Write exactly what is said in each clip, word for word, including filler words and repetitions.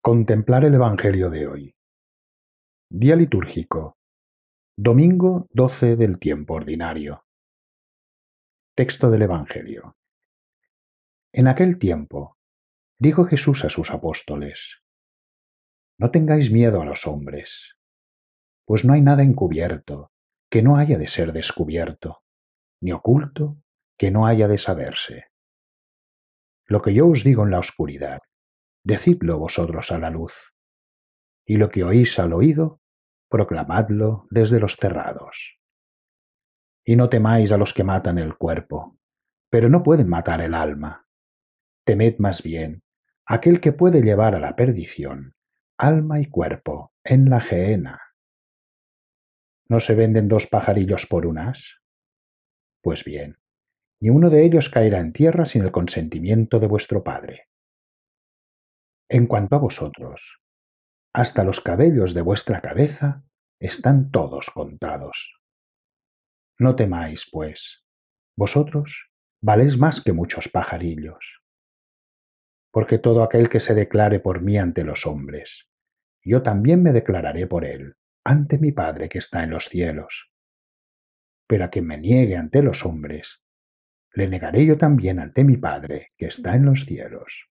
Contemplar el Evangelio de hoy. Día litúrgico. Domingo doce del tiempo ordinario. Texto del Evangelio. En aquel tiempo, dijo Jesús a sus apóstoles: No tengáis miedo a los hombres, pues no hay nada encubierto que no haya de ser descubierto, ni oculto que no haya de saberse. Lo que yo os digo en la oscuridad, decidlo vosotros a la luz, y lo que oís al oído, proclamadlo desde los terrados. Y no temáis a los que matan el cuerpo, pero no pueden matar el alma. Temed más bien aquel que puede llevar a la perdición alma y cuerpo en la gehenna. ¿No se venden dos pajarillos por un as? Pues bien, ni uno de ellos caerá en tierra sin el consentimiento de vuestro Padre. En cuanto a vosotros, hasta los cabellos de vuestra cabeza están todos contados. No temáis, pues, vosotros valéis más que muchos pajarillos. Porque todo aquel que se declare por mí ante los hombres, yo también me declararé por él ante mi Padre que está en los cielos. Pero a quien me niegue ante los hombres, le negaré yo también ante mi Padre que está en los cielos.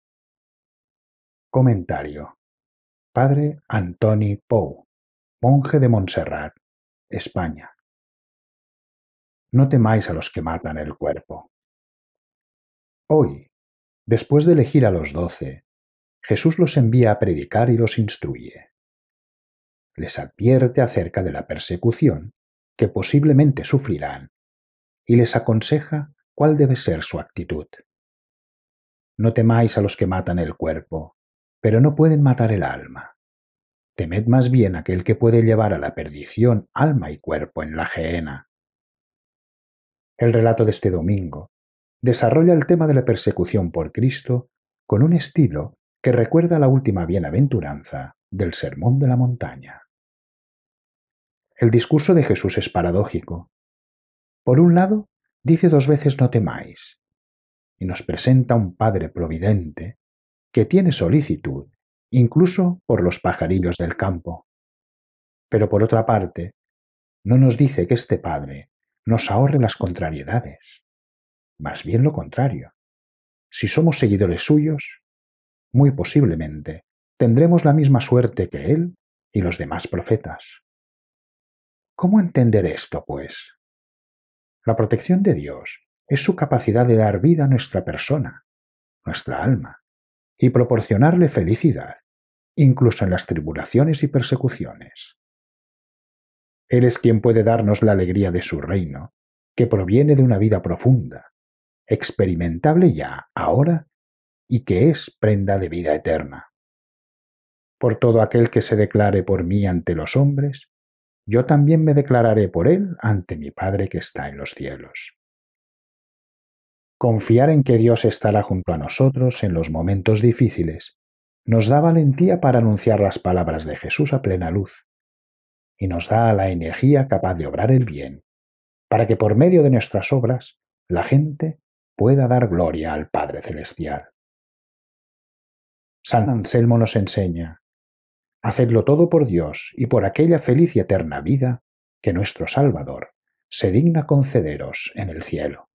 Comentario. Padre Antoni Pou, monje de Montserrat, España. No temáis a los que matan el cuerpo. Hoy, después de elegir a los doce, Jesús los envía a predicar y los instruye. Les advierte acerca de la persecución que posiblemente sufrirán y les aconseja cuál debe ser su actitud. No temáis a los que matan el cuerpo, pero no pueden matar el alma. Temed más bien aquel que puede llevar a la perdición alma y cuerpo en la gehenna. El relato de este domingo desarrolla el tema de la persecución por Cristo con un estilo que recuerda la última bienaventuranza del Sermón de la Montaña. El discurso de Jesús es paradójico. Por un lado, dice dos veces no temáis, y nos presenta un Padre providente que tiene solicitud incluso por los pajarillos del campo. Pero por otra parte, no nos dice que este Padre nos ahorre las contrariedades. Más bien lo contrario. Si somos seguidores suyos, muy posiblemente tendremos la misma suerte que Él y los demás profetas. ¿Cómo entender esto, pues? La protección de Dios es su capacidad de dar vida a nuestra persona, nuestra alma, y proporcionarle felicidad, incluso en las tribulaciones y persecuciones. Él es quien puede darnos la alegría de su reino, que proviene de una vida profunda, experimentable ya, ahora, y que es prenda de vida eterna. Por todo aquel que se declare por mí ante los hombres, yo también me declararé por él ante mi Padre que está en los cielos. Confiar en que Dios estará junto a nosotros en los momentos difíciles nos da valentía para anunciar las palabras de Jesús a plena luz y nos da la energía capaz de obrar el bien, para que por medio de nuestras obras la gente pueda dar gloria al Padre Celestial. San Anselmo nos enseña: hacedlo todo por Dios y por aquella feliz y eterna vida que nuestro Salvador se digna concederos en el cielo.